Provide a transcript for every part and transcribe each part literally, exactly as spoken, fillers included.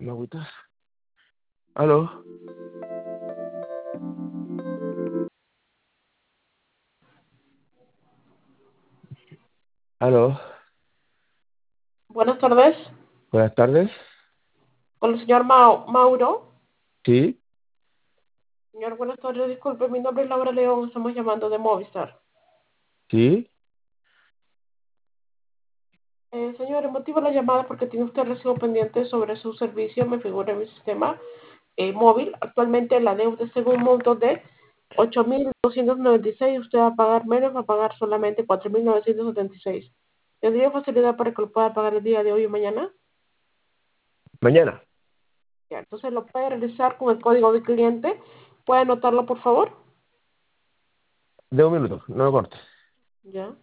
¿Me agüitas? ¿Aló? ¿Aló? Buenas tardes, Buenas tardes. con el señor Mau- Mauro. ¿Sí? Señor, buenas tardes, disculpe, mi nombre es Laura León, estamos llamando de Movistar. ¿Sí? Eh, señor, el motivo de la llamada es porque tiene usted recibo pendiente sobre su servicio, me figura en mi sistema eh, móvil. Actualmente la deuda es en un monto de ocho mil doscientos noventa y seis. Usted va a pagar menos, va a pagar solamente cuatro mil novecientos setenta y seis. ¿Tendría facilidad para que lo pueda pagar el día de hoy o mañana? ¿Mañana? Ya, entonces lo puede realizar con el código de cliente. ¿Puede anotarlo, por favor? De un minuto, no lo cortes. Ya.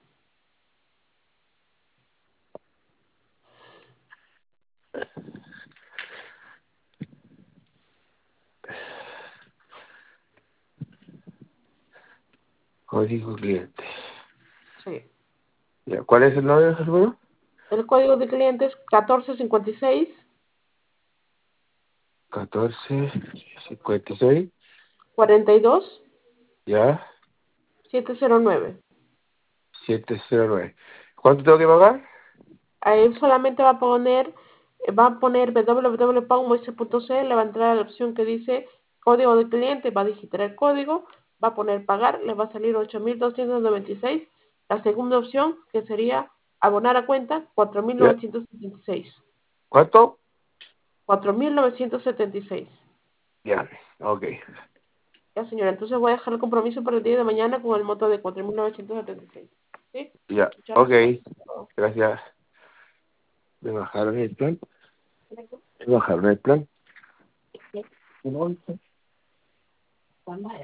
Código cliente. Sí. Ya, ¿cuál es el nombre, hermano? El código de cliente es catorce cincuenta y seis catorce cincuenta y seis. cuarenta y dos Ya. setecientos nueve. Setecientos nueve. ¿Cuánto tengo que pagar? Ahí solamente va a poner, va a poner w w w punto moise punto c l, le va a entrar a la opción que dice código de cliente, va a digitar el código, va a poner pagar, le va a salir ocho mil doscientos noventa y seis. La segunda opción, que sería abonar a cuenta, cuatro mil Ya. novecientos setenta y seis. ¿Cuánto? cuatro mil novecientos setenta y seis. Ya. Ok. Ya, señora, entonces voy a dejar el compromiso para el día de mañana con el monto de cuatro mil novecientos setenta y seis. ¿Sí? Ya. Muchas Ok. gracias. Gracias. Me bajaron el plan. Me bajaron el plan.